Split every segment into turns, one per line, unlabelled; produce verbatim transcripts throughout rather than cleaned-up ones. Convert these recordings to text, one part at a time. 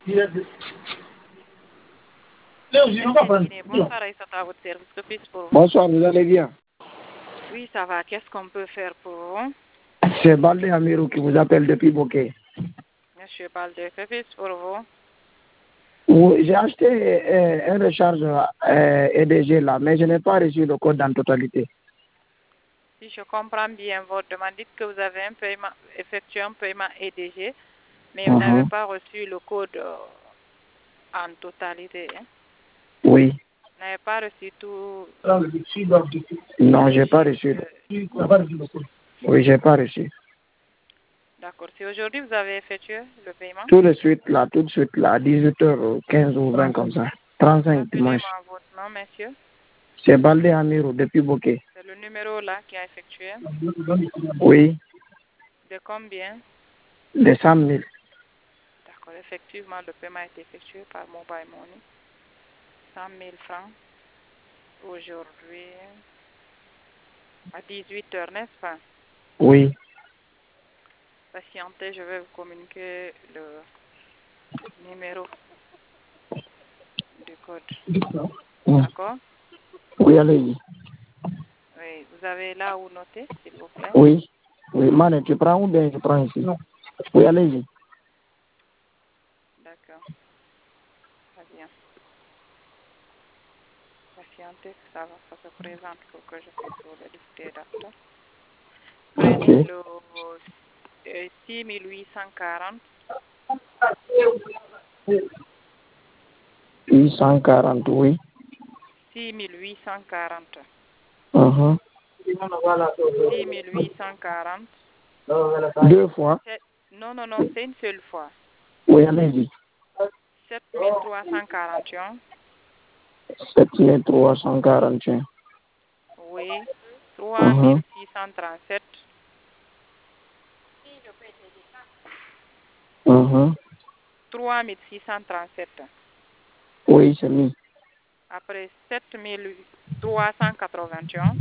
Bonsoir, Aïssata, à votre service. Que puis-je pour vous?
Bonsoir, vous allez bien?
Oui, ça va. Qu'est-ce qu'on peut faire pour vous?
C'est Balde Amirou qui vous appelle depuis Bokeh.
Monsieur Balde, que puis-je pour vous?
Oui, j'ai acheté euh, un recharge euh, E D G là, mais je n'ai pas reçu le code en totalité.
Si je comprends bien votre demande, dites que vous avez un paiement, effectué un paiement E D G, mais vous
Mhm.
n'avez pas reçu le code euh, en totalité. Hein?
Oui.
Vous n'avez pas reçu tout.
Non, j'ai pas reçu.
le code.
Oui, j'ai pas reçu.
D'accord. Si aujourd'hui vous avez effectué le paiement,
Tout de suite là, tout de suite là, à dix-huit heures quinze ou vingt comme ça. trente-cinq dimanche.
rappelez-moi votre nom, monsieur.
C'est Balde Amirou depuis Bokeh.
C'est le numéro là qui a effectué.
Oui,
De combien?
de cent mille.
D'accord. Effectivement, le paiement a été effectué par Mobile Money. cent mille francs. Aujourd'hui, à dix-huit heures, n'est-ce pas?
Oui.
Patientez, je vais vous communiquer le numéro du code.
Mm.
D'accord?
Oui, allez-y.
Oui, vous avez là où noter, s'il vous plaît.
Oui. Oui, Mané, tu prends ou bien je prends ici? Non. Oui, allez-y.
D'accord. Très bien. Patientez, ça va, ça se présente pour que je puisse vous le dicter, d'accord? Prenez
Ok.
le euh, six mille huit cent quarante.
huit cent quarante, oui.
six mille huit cent quarante.
Mhm.
six mille huit cent quarante.
Deux fois.
C'est- Non, non, non, c'est une seule fois.
Oui, allez-y.
sept mille trois cent quarante et un.
sept mille trois cent quarante et un.
Oui. trois mille
Mhm.
six cent trente-sept.
Mhm.
trois mille six cent trente-sept.
Oui, c'est lui.
Après sept mille trois cent quatre-vingt-un.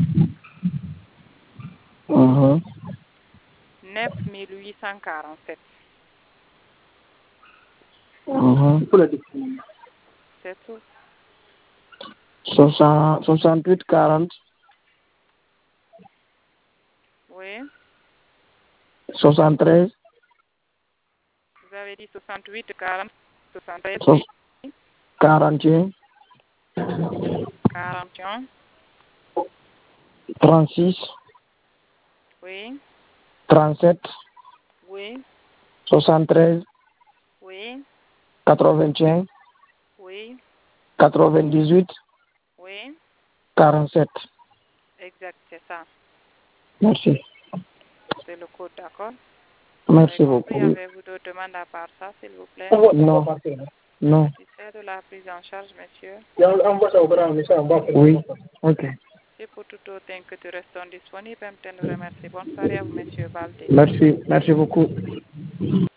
Mhm.
neuf mille huit cent quarante-sept.
Mhm.
C'est tout.
soixante, soixante-huit quarante.
Oui.
soixante-treize.
Vous avez dit soixante-huit, quarante, soixante-treize,
so- quarante et un.
quarante et un.
trente-six.
Oui.
trente-sept.
Oui.
soixante-treize.
Oui.
quatre-vingt-un.
Oui.
quatre-vingt-dix-huit.
Oui.
quarante-sept.
Exact, c'est ça.
Merci.
C'est le code, d'accord? Vous avez
Merci beaucoup.
compris? Avez-vous d'autres demandes à part ça, s'il vous plaît?
Non. Non.
Satisfait de la prise en charge, monsieur?
Oui. Ok.
C'est pour tout autre que tu restes disponible. Je vous remercie. Bonne soirée à vous, monsieur Balde.
Merci. Merci beaucoup.